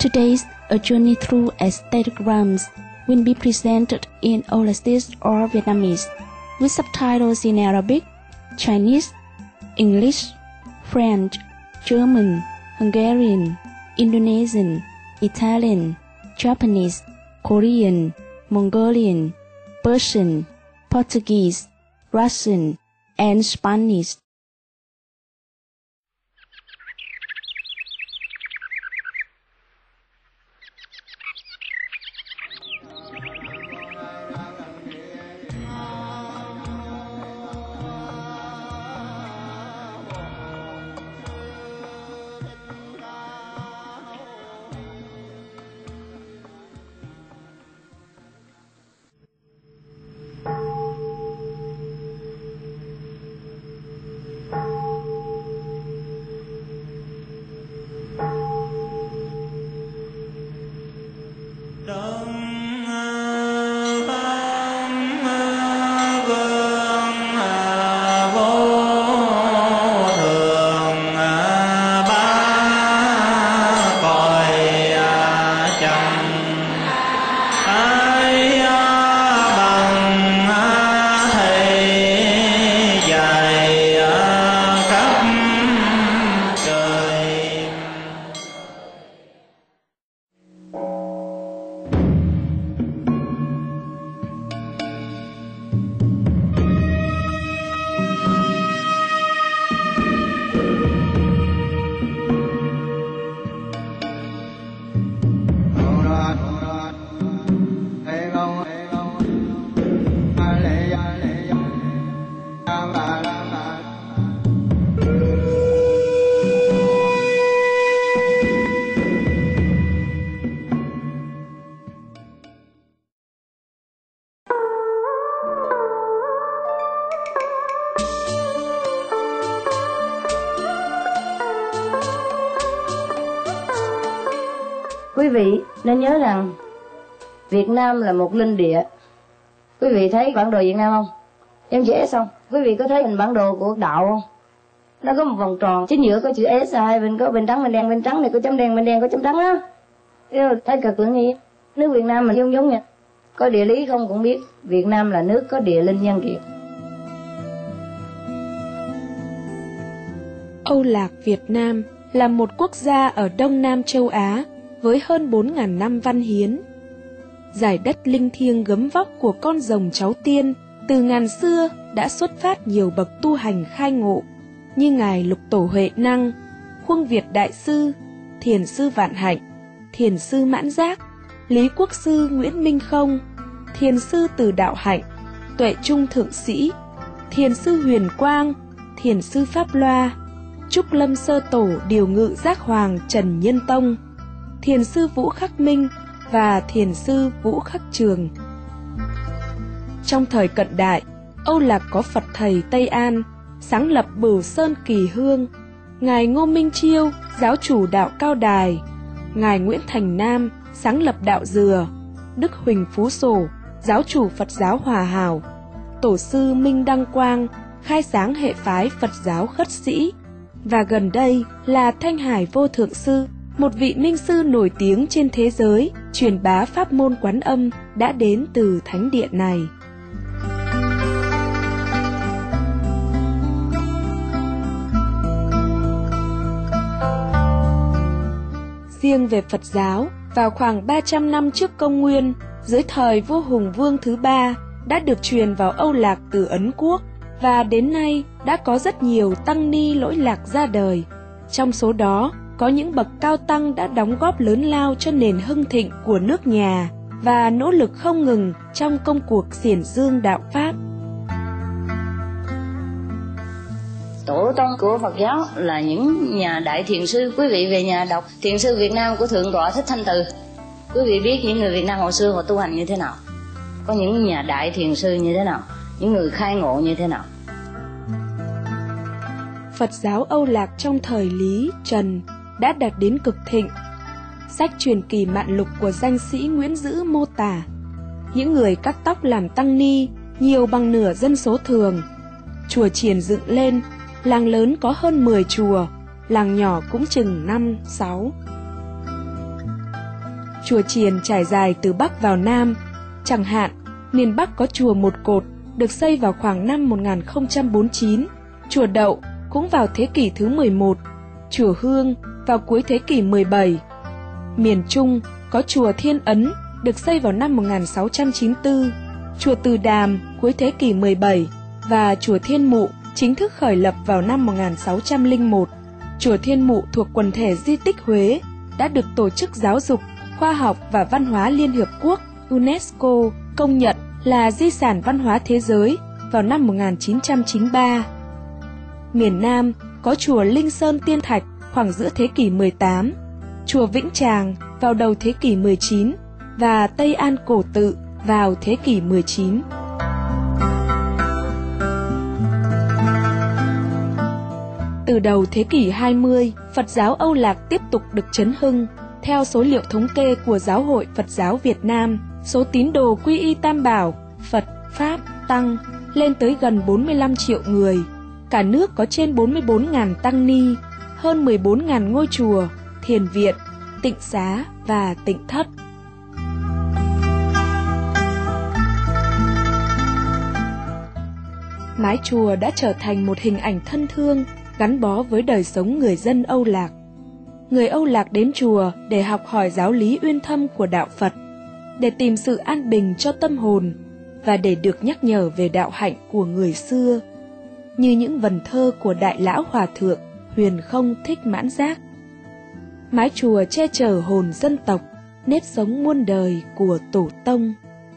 Today's A Journey Through Aesthetigrams will be presented in Aulacese or Vietnamese, with subtitles in Arabic, Chinese, English, French, German, Hungarian, Indonesian, Italian, Japanese, Korean, Mongolian, Persian, Portuguese, Russian, and Spanish. Quý vị nên nhớ rằng Việt Nam là một linh địa. Quý vị thấy bản đồ Việt Nam không? Em chữ S không? Quý vị có thấy hình bản đồ của đạo không? Nó có một vòng tròn, chính giữa có chữ S, hai bên có bên trắng bên đen, bên trắng này có chấm đen, bên đen có chấm trắng á. Thấy cực tưởng gì? Nước Việt Nam mình giống giống nha. Có địa lý không cũng biết, Việt Nam là nước có địa linh nhân kiệt. Âu Lạc Việt Nam là một quốc gia ở Đông Nam châu Á với hơn 4.000 năm văn hiến. Giải đất linh thiêng gấm vóc của con rồng cháu tiên từ ngàn xưa đã xuất phát nhiều bậc tu hành khai ngộ như Ngài Lục Tổ Huệ Năng, Khuông Việt Đại Sư, Thiền Sư Vạn Hạnh, Thiền Sư Mãn Giác, Lý Quốc Sư Nguyễn Minh Không, Thiền Sư Từ Đạo Hạnh, Tuệ Trung Thượng Sĩ, Thiền Sư Huyền Quang, Thiền Sư Pháp Loa, Trúc Lâm Sơ Tổ Điều Ngự Giác Hoàng Trần Nhân Tông, Thiền Sư Vũ Khắc Minh và Thiền Sư Vũ Khắc Trường. Trong thời cận đại, Âu Lạc có Phật Thầy Tây An, sáng lập Bửu Sơn Kỳ Hương, Ngài Ngô Minh Chiêu, giáo chủ đạo Cao Đài, Ngài Nguyễn Thành Nam, sáng lập đạo Dừa, Đức Huỳnh Phú Sổ, giáo chủ Phật giáo Hòa Hảo, Tổ sư Minh Đăng Quang, khai sáng hệ phái Phật giáo Khất Sĩ, và gần đây là Thanh Hải Vô Thượng Sư, một vị minh sư nổi tiếng trên thế giới, truyền bá pháp môn Quán Âm đã đến từ thánh địa này. Riêng về Phật giáo, vào khoảng 300 năm trước công nguyên, dưới thời vua Hùng Vương thứ ba, đã được truyền vào Âu Lạc từ Ấn Quốc, và đến nay đã có rất nhiều tăng ni lỗi lạc ra đời. Trong số đó, có những bậc cao tăng đã đóng góp lớn lao cho nền hưng thịnh của nước nhà và nỗ lực không ngừng trong công cuộc xiển dương đạo Pháp. Tổ tông của Phật giáo là những nhà đại thiền sư. Quý vị về nhà đọc Thiền sư Việt Nam của Thượng tọa Thích Thanh Từ, quý vị biết những người Việt Nam hồi xưa họ tu hành như thế nào, có những nhà đại thiền sư như thế nào, những người khai ngộ như thế nào. Phật giáo Âu Lạc trong thời Lý, Trần đã đạt đến cực thịnh. Sách Truyền Kỳ Mạn Lục của danh sĩ Nguyễn Dữ mô tả, những người cắt tóc làm tăng ni nhiều bằng nửa dân số thường. Chùa chiền dựng lên, làng lớn có hơn 10 chùa, làng nhỏ cũng chừng 5-6. chùa chiền trải dài từ Bắc vào Nam. Chẳng hạn, miền Bắc có chùa Một Cột được xây vào khoảng năm 1049, chùa Đậu cũng vào thế kỷ thứ 11, chùa Hương vào cuối thế kỷ 17. Miền Trung có chùa Thiên Ấn được xây vào năm 1694, chùa Từ Đàm cuối thế kỷ 17 và chùa Thiên Mụ chính thức khởi lập vào năm 1601. Chùa Thiên Mụ thuộc quần thể di tích Huế, đã được Tổ chức Giáo dục, Khoa học và Văn hóa Liên Hiệp Quốc UNESCO công nhận là di sản văn hóa thế giới vào năm 1993. Miền Nam có chùa Linh Sơn Tiên Thạch khoảng giữa thế kỷ 18, chùa Vĩnh Tràng vào đầu thế kỷ 19 và Tây An Cổ Tự vào thế kỷ 19. Từ đầu thế kỷ 20, Phật giáo Âu Lạc tiếp tục được chấn hưng. Theo số liệu thống kê của Giáo hội Phật giáo Việt Nam, số tín đồ quy y Tam Bảo, Phật, Pháp, Tăng lên tới gần 45 triệu người. Cả nước có trên 44.000 tăng ni, hơn 14.000 ngôi chùa, thiền viện, tịnh xá và tịnh thất. Mái chùa đã trở thành một hình ảnh thân thương, gắn bó với đời sống người dân Âu Lạc. Người Âu Lạc đến chùa để học hỏi giáo lý uyên thâm của đạo Phật, để tìm sự an bình cho tâm hồn và để được nhắc nhở về đạo hạnh của người xưa, như những vần thơ của Đại Lão Hòa Thượng Huyền Không Thích Mãn Giác. Mái chùa che chở hồn dân tộc, nếp sống muôn đời của Tổ tông.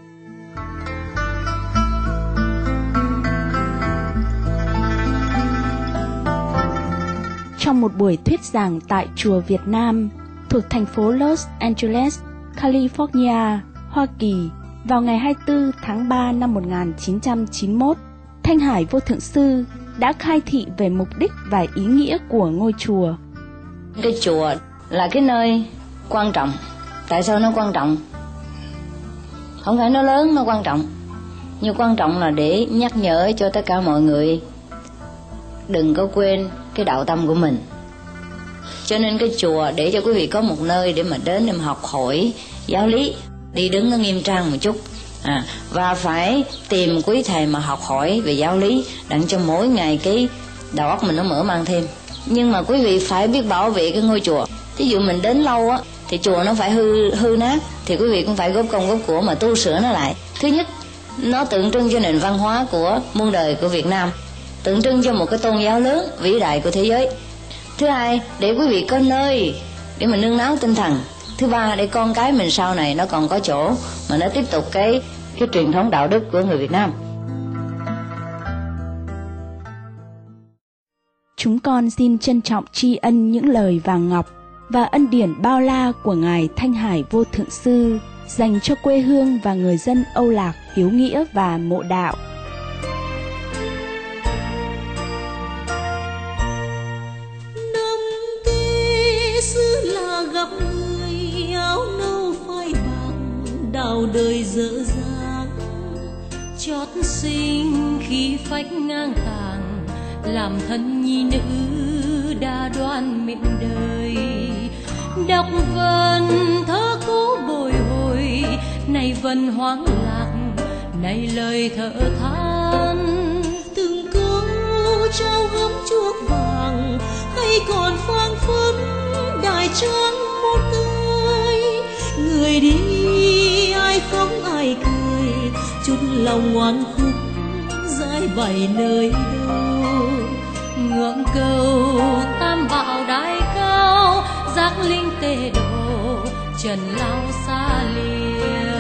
Trong một buổi thuyết giảng tại chùa Việt Nam thuộc thành phố Los Angeles, California, Hoa Kỳ vào ngày 24 tháng 3 năm 1991, Thanh Hải Vô Thượng Sư đã khai thị về mục đích và ý nghĩa của ngôi chùa. Cái chùa là cái nơi quan trọng. Tại sao nó quan trọng? Không phải nó lớn, nó quan trọng. Nhưng quan trọng là để nhắc nhở cho tất cả mọi người đừng có quên cái đạo tâm của mình. Cho nên cái chùa để cho quý vị có một nơi để mà đến để mà học hỏi giáo lý, đi đứng nó nghiêm trang một chút, và phải tìm quý thầy mà học hỏi về giáo lý, đặng cho mỗi ngày cái đầu óc mình nó mở mang thêm. Nhưng mà quý vị phải biết bảo vệ cái ngôi chùa. Ví dụ mình đến lâu á thì chùa nó phải hư nát, thì quý vị cũng phải góp công góp của mà tu sửa nó lại. Thứ nhất, nó tượng trưng cho nền văn hóa của muôn đời của Việt Nam, tượng trưng cho một cái tôn giáo lớn vĩ đại của thế giới. Thứ hai, để quý vị có nơi để mà nương náu tinh thần. Thứ ba, để con cái mình sau này nó còn có chỗ mà nó tiếp tục cái truyền thống đạo đức của người Việt Nam. Chúng con xin trân trọng tri ân những lời vàng ngọc và ân điển bao la của Ngài Thanh Hải Vô Thượng Sư dành cho quê hương và người dân Âu Lạc hiếu nghĩa và mộ đạo. Năm thế xưa là gặp người áo nâu phai bạc, đào đời dở dang, chót sinh khi phách ngang tàng, làm thân nhi nữ đã đoan miệng đời. Đọc vần thơ cũ bồi hồi, này vần hoang lạc, này lời thở than. Từng câu trao gấm chuốc vàng, hay còn phang phất đại trang một đời. Người đi ai khóc ai cười, chút lòng ngoan khúc giải bày nơi đâu. Ngưỡng cầu Tam Bảo đại cao, giác linh tề độ trần lao xa lìa.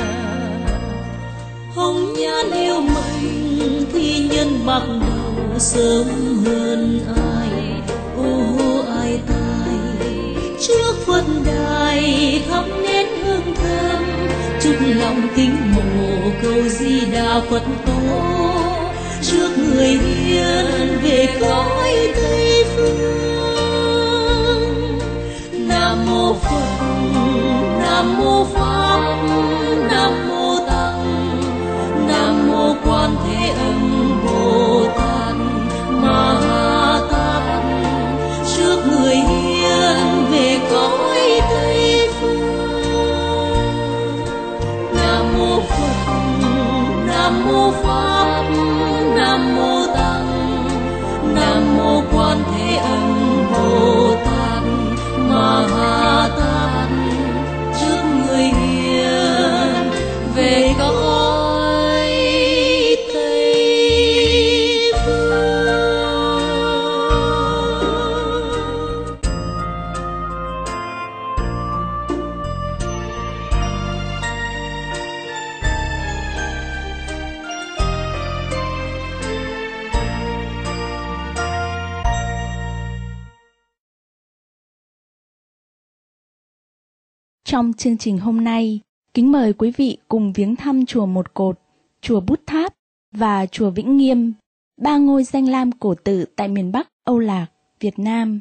Hồng nhan yêu mình thi nhân bạc đầu sớm hơn ai. Ô ai tài trước Phật đài thắp nén hương thơm, chút lòng kính mộ cầu Di Đà Phật tổ trước người hiền về cõi Tây phương. Nam mô Phật, Nam mô Pháp, Nam mô Tăng, Nam mô Quan Thế Âm Bồ Tát Ma Ha Tát trước người hiền về cõi Tây phương. Nam mô Pháp, Nam mô Tăng, Nam mô Quan Thế Âm Bồ Tát Ma Ha Tát, trước người hiền về cõi Tây Phương. Trong chương trình hôm nay, kính mời quý vị cùng viếng thăm chùa Một Cột, chùa Bút Tháp và chùa Vĩnh Nghiêm, ba ngôi danh lam cổ tự tại miền Bắc Âu Lạc, Việt Nam.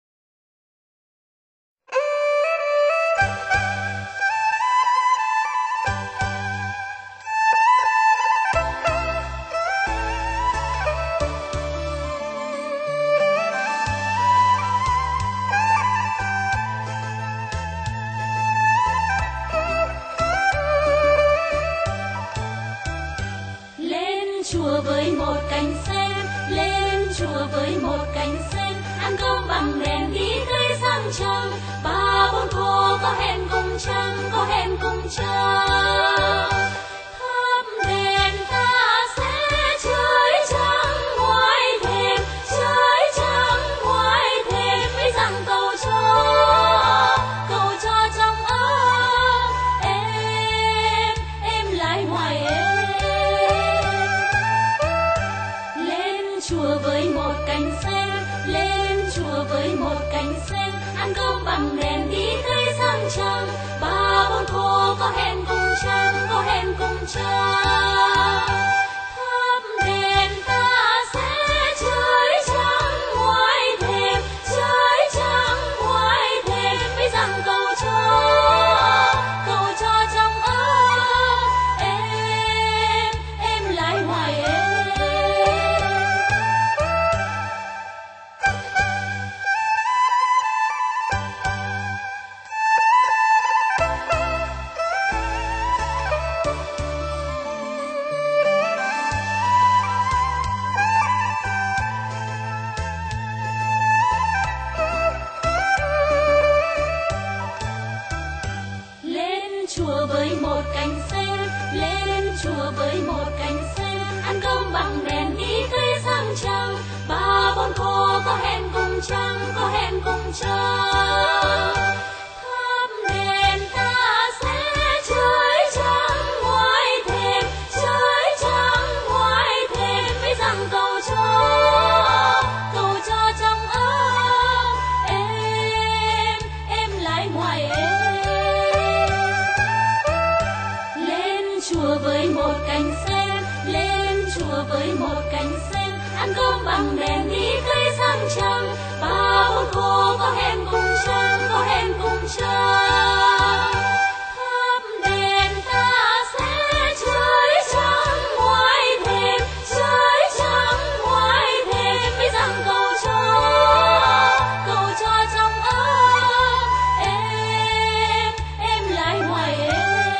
Chùa với một cành sen, lên chùa với một cành sen, ăn cơm bằng đèn đi cây sang trăng, ba bốn cô có hẹn cùng trăng, có hẹn cùng trăng. Thắp đèn ta sẽ chơi trăng ngoài thềm, chơi trăng ngoài thềm, với rằng cầu cho trong ấm em lại ngoài em. Chùa với một cành sen, lên chùa với một cành sen, ăn cơm bằng đèn đi cây sang trăng, ba bốn cô có hẹn cùng trăng, có hẹn cùng trăng. Thắp đèn ta sẽ chơi trăng ngoài thềm, chơi trăng ngoài thềm, với rằng cầu cho trong ấm em lại ngoài em. Chùa với một cành sen, lên chùa với một cành sen, ăn cơm bằng đèn đi cây sang trăng, ba bốn cô có hẹn cùng trăng, có hẹn cùng trăng. Thắp đèn ta sẽ chơi trăng ngoài thềm, chơi trăng ngoài thềm, với rằng cầu cho trong ấm em lại ngoài em. Chùa với một cành sen, lên chùa với một cành sen, ăn cơm bằng đèn đi cây sang trăng, ba bốn cô có hẹn cùng trăng, có hẹn cùng trăng. Thắp đèn ta sẽ chơi trăng ngoài thềm, chơi trăng ngoài thềm, với rằng cầu cho trong ấm em lại ngoài em.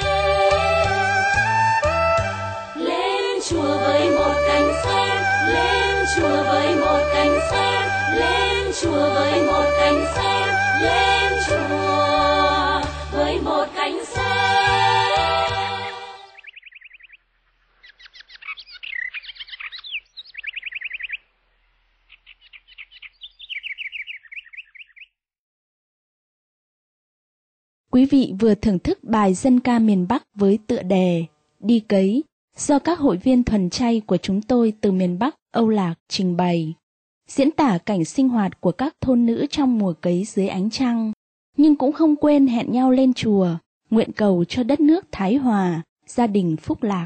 Chùa với một cành sen, lên chùa với một cành sen, lên chùa với một cành sen, lên chùa với một cành sen. Quý vị vừa thưởng thức bài dân ca miền Bắc với tựa đề Đi Cấy do các hội viên thuần chay của chúng tôi từ miền Bắc Âu Lạc trình bày, diễn tả cảnh sinh hoạt của các thôn nữ trong mùa cấy dưới ánh trăng, nhưng cũng không quên hẹn nhau lên chùa, nguyện cầu cho đất nước thái hòa, gia đình phúc lạc.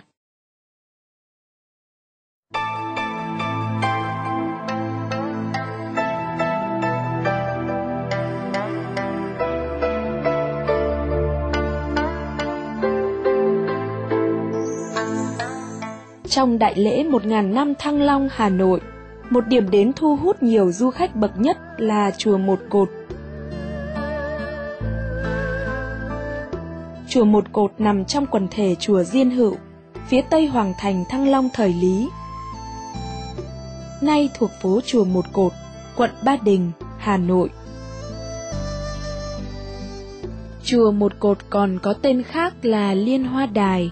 Trong đại lễ 1000 năm Thăng Long, Hà Nội, một điểm đến thu hút nhiều du khách bậc nhất là chùa Một Cột. Chùa Một Cột nằm trong quần thể chùa Diên Hữu, phía tây hoàng thành Thăng Long thời Lý. Nay thuộc phố Chùa Một Cột, quận Ba Đình, Hà Nội. Chùa Một Cột còn có tên khác là Liên Hoa Đài.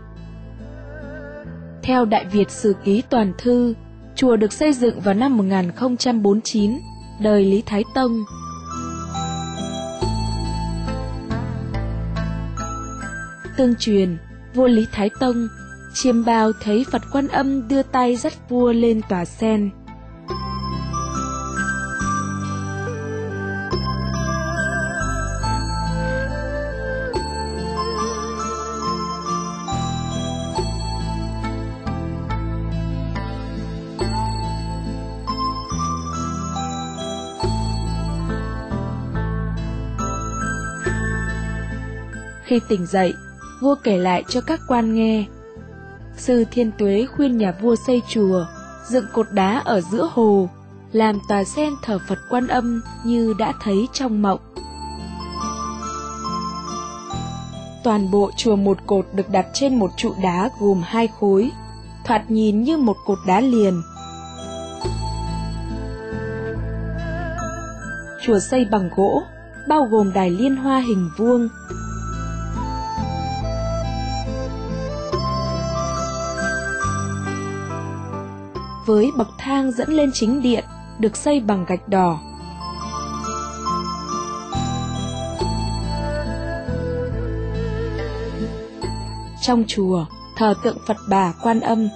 Theo Đại Việt Sử Ký Toàn Thư, chùa được xây dựng vào năm 1049, đời Lý Thái Tông. Tương truyền, vua Lý Thái Tông chiêm bao thấy Phật Quan Âm đưa tay dắt vua lên tòa sen. Khi tỉnh dậy, vua kể lại cho các quan nghe. Sư Thiên Tuế khuyên nhà vua xây chùa, dựng cột đá ở giữa hồ, làm tòa sen thờ Phật Quan Âm như đã thấy trong mộng. Toàn bộ chùa Một Cột được đặt trên một trụ đá gồm 2 khối, thoạt nhìn như một cột đá liền. Chùa xây bằng gỗ, bao gồm đài liên hoa hình vuông. Với bậc thang dẫn lên chính điện, được xây bằng gạch đỏ. Trong chùa, thờ tượng Phật Bà Quan Âm.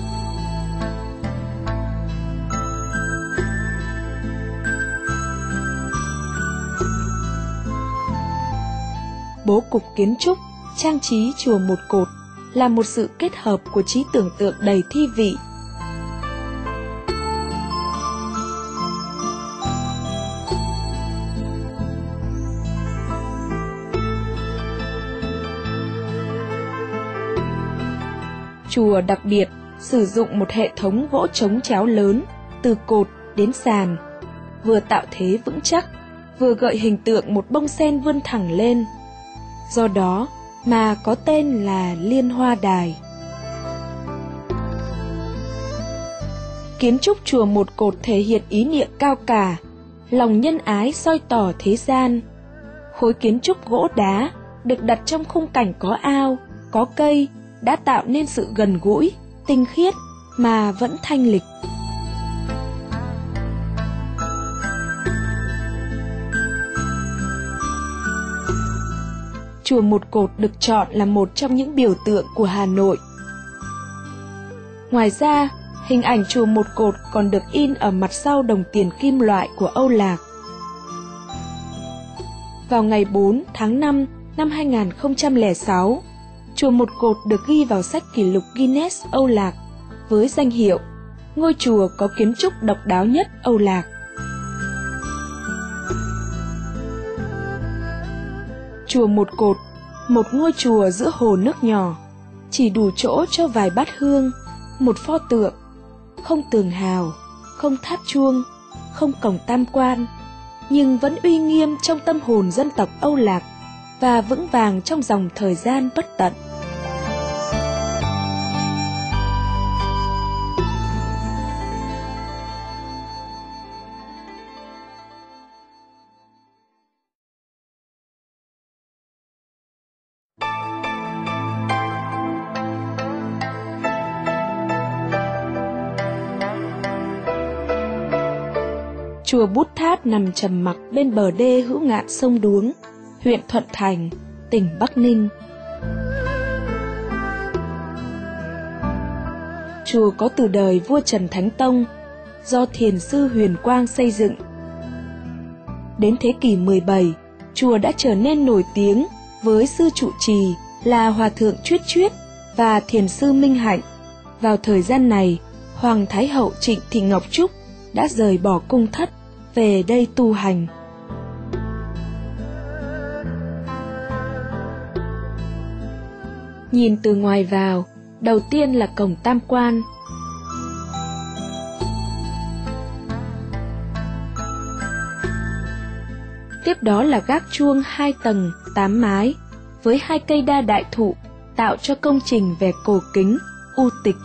Bố cục kiến trúc, trang trí chùa Một Cột là một sự kết hợp của trí tưởng tượng đầy thi vị. Chùa đặc biệt sử dụng một hệ thống gỗ chống chéo lớn từ cột đến sàn, vừa tạo thế vững chắc, vừa gợi hình tượng một bông sen vươn thẳng lên. Do đó mà có tên là Liên Hoa Đài. Kiến trúc chùa Một Cột thể hiện ý niệm cao cả, lòng nhân ái soi tỏ thế gian. Khối kiến trúc gỗ đá được đặt trong khung cảnh có ao, có cây, đã tạo nên sự gần gũi, tinh khiết mà vẫn thanh lịch. Chùa Một Cột được chọn là một trong những biểu tượng của Hà Nội. Ngoài ra, hình ảnh chùa Một Cột còn được in ở mặt sau đồng tiền kim loại của Âu Lạc. Vào ngày 4 tháng 5 năm 2006, chùa Một Cột được ghi vào sách kỷ lục Guinness Âu Lạc với danh hiệu ngôi chùa có kiến trúc độc đáo nhất Âu Lạc. Chùa Một Cột, một ngôi chùa giữa hồ nước nhỏ, chỉ đủ chỗ cho vài bát hương, một pho tượng, không tường hào, không tháp chuông, không cổng tam quan, nhưng vẫn uy nghiêm trong tâm hồn dân tộc Âu Lạc và vững vàng trong dòng thời gian bất tận. Chùa Bút Tháp nằm trầm mặc bên bờ đê hữu ngạn sông Đuống, huyện Thuận Thành, tỉnh Bắc Ninh. Chùa có từ đời vua Trần Thánh Tông, do thiền sư Huyền Quang xây dựng. Đến thế kỷ 17, chùa đã trở nên nổi tiếng với sư trụ trì là Hòa thượng Chuyết Chuyết và thiền sư Minh Hạnh. Vào thời gian này, Hoàng Thái hậu Trịnh Thị Ngọc Trúc đã rời bỏ cung thất về đây tu hành. Nhìn từ ngoài vào, đầu tiên là cổng tam quan. Tiếp đó là gác chuông 2 tầng 8 mái với 2 cây đa đại thụ tạo cho công trình vẻ cổ kính, u tịch.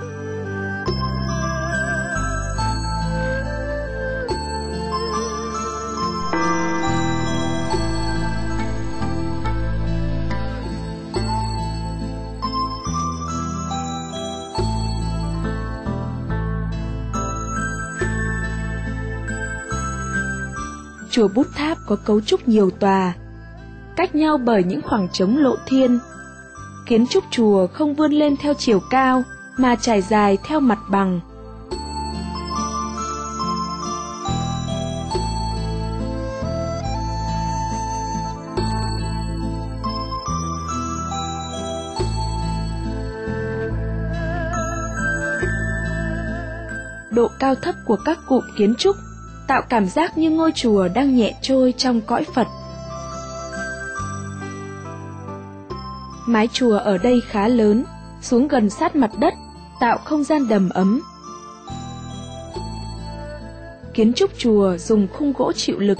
Chùa Bút Tháp có cấu trúc nhiều tòa, cách nhau bởi những khoảng trống lộ thiên. Kiến trúc chùa không vươn lên theo chiều cao mà trải dài theo mặt bằng. Độ cao thấp của các cụm kiến trúc tạo cảm giác như ngôi chùa đang nhẹ trôi trong cõi Phật. Mái chùa ở đây khá lớn, xuống gần sát mặt đất, tạo không gian đầm ấm. Kiến trúc chùa dùng khung gỗ chịu lực.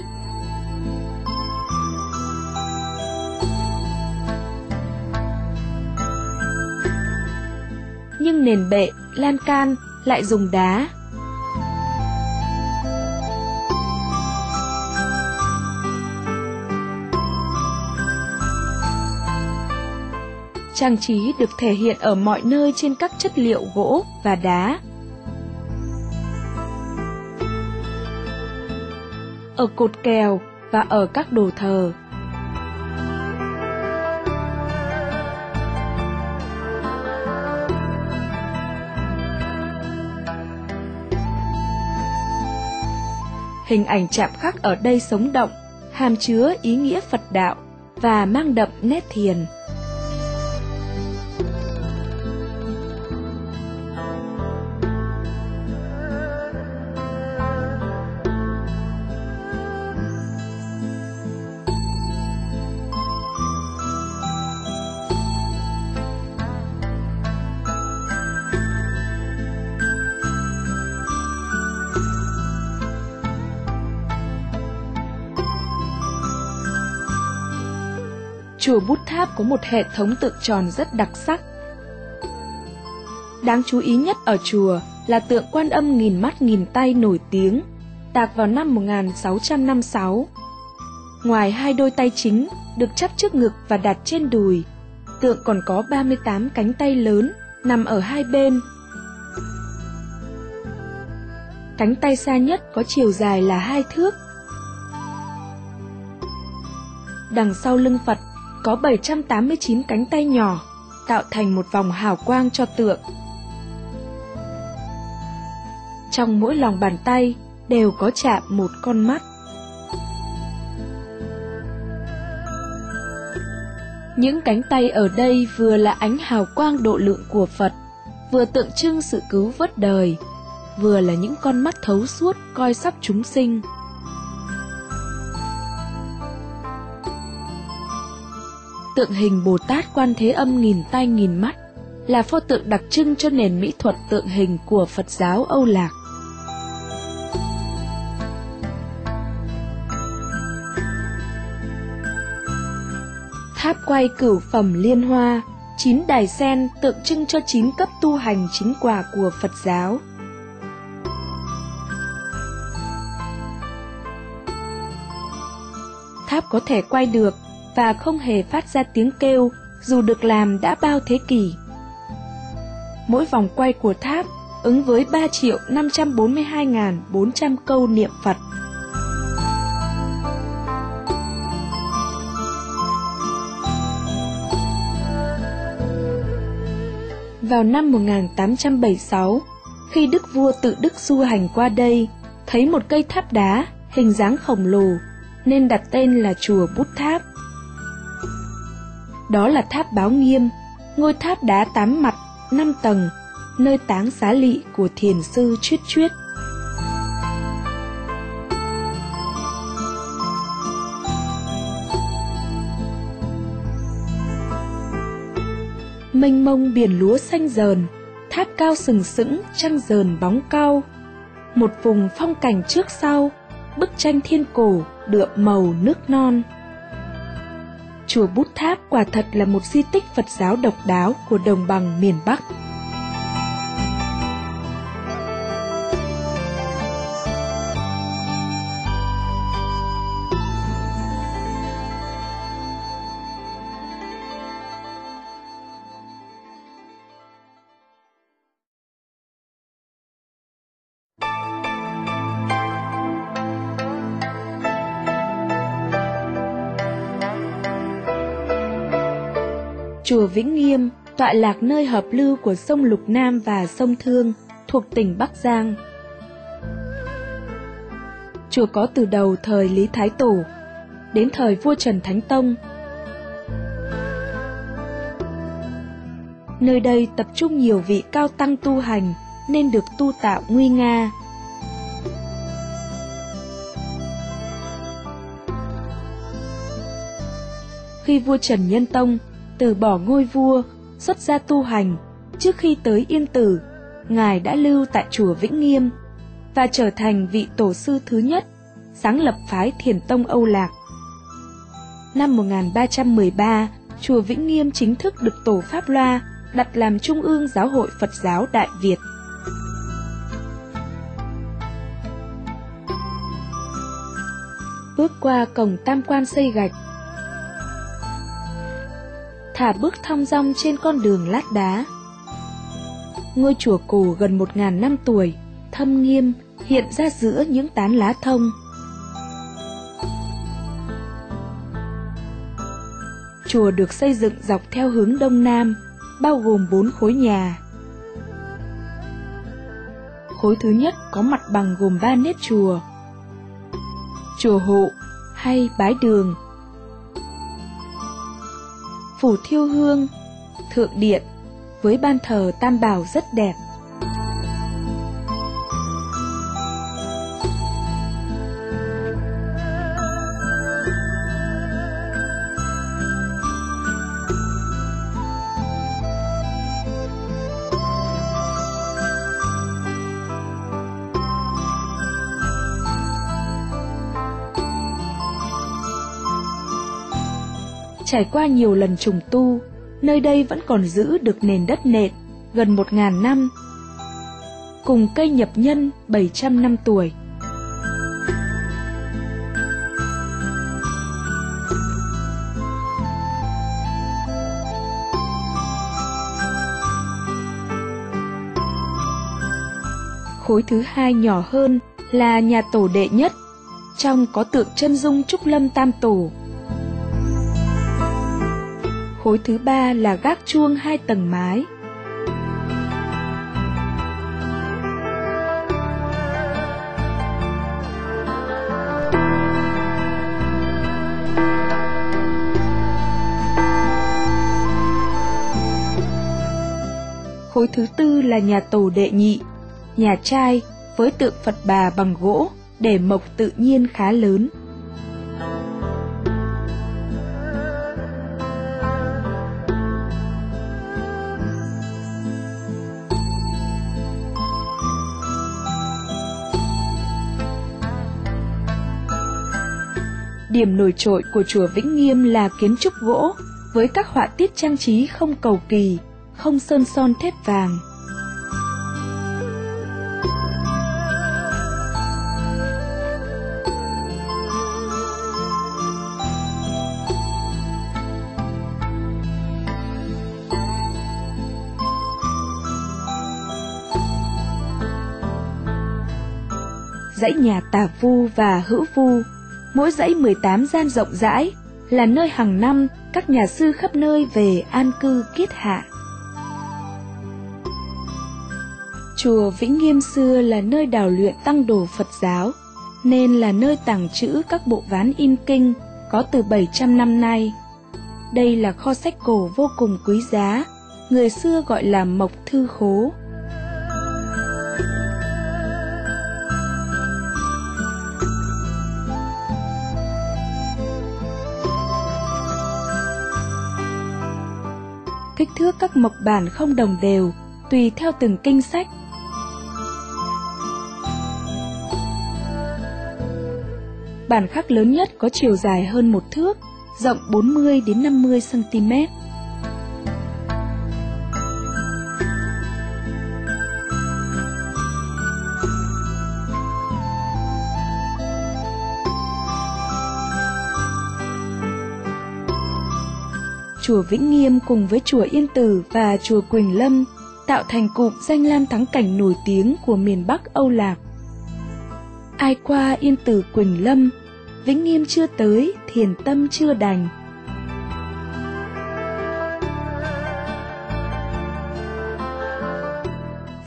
Nhưng nền bệ, lan can lại dùng đá. Trang trí được thể hiện ở mọi nơi trên các chất liệu gỗ và đá. Ở cột kèo và ở các đồ thờ. Hình ảnh chạm khắc ở đây sống động, hàm chứa ý nghĩa Phật đạo và mang đậm nét thiền. Chùa Bút Tháp có một hệ thống tượng tròn rất đặc sắc. Đáng chú ý nhất ở chùa là tượng Quan Âm nghìn mắt nghìn tay nổi tiếng, tạc vào năm 1656. Ngoài hai đôi tay chính được chắp trước ngực và đặt trên đùi, tượng còn có 38 cánh tay lớn nằm ở hai bên. Cánh tay xa nhất có chiều dài là 2 thước. Đằng sau lưng Phật có 789 cánh tay nhỏ, tạo thành một vòng hào quang cho tượng. Trong mỗi lòng bàn tay đều có chạm một con mắt. Những cánh tay ở đây vừa là ánh hào quang độ lượng của Phật, vừa tượng trưng sự cứu vớt đời, vừa là những con mắt thấu suốt coi sóc chúng sinh. Tượng hình Bồ Tát Quan Thế Âm nghìn tay nghìn mắt là pho tượng đặc trưng cho nền mỹ thuật tượng hình của Phật giáo Âu Lạc. Tháp quay cửu phẩm liên hoa, 9 đài sen tượng trưng cho 9 cấp tu hành 9 quả của Phật giáo. Tháp có thể quay được và không hề phát ra tiếng kêu dù được làm đã bao thế kỷ. Mỗi vòng quay của tháp ứng với 3.542.400 câu niệm Phật. Vào năm 1876, khi Đức Vua Tự Đức du hành qua đây, thấy một cây tháp đá hình dáng khổng lồ nên đặt tên là Chùa Bút Tháp. Đó là tháp Báo Nghiêm, ngôi tháp đá 8 mặt, 5 tầng, nơi táng xá lị của thiền sư Chuyết Chuyết. Mênh mông biển lúa xanh dờn, tháp cao sừng sững, trăng dờn bóng cau. Một vùng phong cảnh trước sau, bức tranh thiên cổ đượm màu nước non. Chùa Bút Tháp quả thật là một di tích Phật giáo độc đáo của đồng bằng miền Bắc. Chùa Vĩnh Nghiêm tọa lạc nơi hợp lưu của sông Lục Nam và sông Thương, thuộc tỉnh Bắc Giang. Chùa có từ đầu thời Lý Thái Tổ đến thời vua Trần Thánh Tông. Nơi đây tập trung nhiều vị cao tăng tu hành nên được tu tạo nguy nga. Khi vua Trần Nhân Tông từ bỏ ngôi vua, xuất gia tu hành, trước khi tới Yên Tử, Ngài đã lưu tại chùa Vĩnh Nghiêm và trở thành vị tổ sư thứ nhất, sáng lập phái Thiền Tông Âu Lạc. Năm 1313, chùa Vĩnh Nghiêm chính thức được Tổ Pháp Loa đặt làm Trung ương Giáo hội Phật giáo Đại Việt. Bước qua cổng tam quan xây gạch, thả bước thong dong trên con đường lát đá. Ngôi chùa cổ gần 1000 năm tuổi, thâm nghiêm, hiện ra giữa những tán lá thông. Chùa được xây dựng dọc theo hướng Đông Nam, bao gồm 4 khối nhà. Khối thứ nhất có mặt bằng gồm 3 nếp chùa: chùa hộ hay bái đường, phủ thiêu hương, thượng điện với ban thờ Tam Bảo rất đẹp. Trải qua nhiều lần trùng tu, nơi đây vẫn còn giữ được nền đất nện gần 1000 năm, cùng cây nhập nhân 700 năm tuổi. Khối thứ hai nhỏ hơn là nhà tổ đệ nhất, trong có tượng chân dung Trúc Lâm Tam Tổ. Khối thứ ba là gác chuông 2 tầng mái. Khối thứ tư là nhà tổ đệ nhị, nhà trai với tượng Phật Bà bằng gỗ để mộc tự nhiên khá lớn. Điểm nổi trội của chùa Vĩnh Nghiêm là kiến trúc gỗ với các họa tiết trang trí không cầu kỳ, không sơn son thép vàng. Dãy nhà Tả Vu và Hữu Vu, mỗi dãy 18 gian rộng rãi, là nơi hàng năm các nhà sư khắp nơi về an cư kiết hạ. Chùa Vĩnh Nghiêm xưa là nơi đào luyện tăng đồ Phật giáo, nên là nơi tàng trữ các bộ ván in kinh có từ 700 năm nay. Đây là kho sách cổ vô cùng quý giá, người xưa gọi là Mộc Thư Khố. Kích thước các mộc bản không đồng đều, tùy theo từng kinh sách. Bản khắc lớn nhất có chiều dài hơn 1 thước, rộng 40 đến 50 cm. Chùa Vĩnh Nghiêm cùng với chùa Yên Tử và chùa Quỳnh Lâm tạo thành cụm danh lam thắng cảnh nổi tiếng của miền Bắc Âu Lạc. Ai qua Yên Tử Quỳnh Lâm, Vĩnh Nghiêm chưa tới, thiền tâm chưa đành.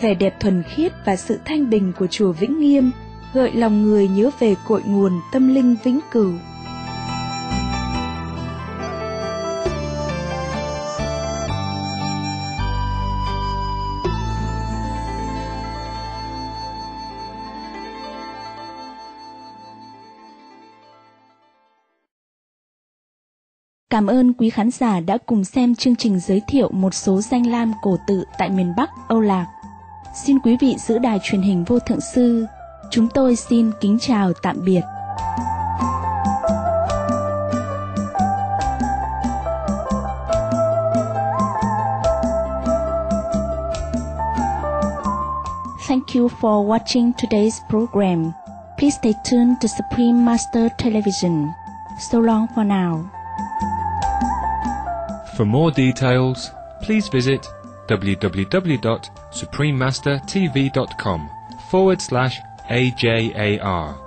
vẻ đẹp thuần khiết và sự thanh bình của chùa Vĩnh Nghiêm gợi lòng người nhớ về cội nguồn tâm linh vĩnh cửu. Cảm ơn quý khán giả đã cùng xem chương trình giới thiệu một số danh lam cổ tự tại miền Bắc Âu Lạc. Xin quý vị giữ đài truyền hình Vô Thượng Sư. Chúng tôi xin kính chào tạm biệt. Thank you for watching today's program. Please stay tuned to Supreme Master Television. So long for now. For more details, please visit www.suprememastertv.com/AJAR.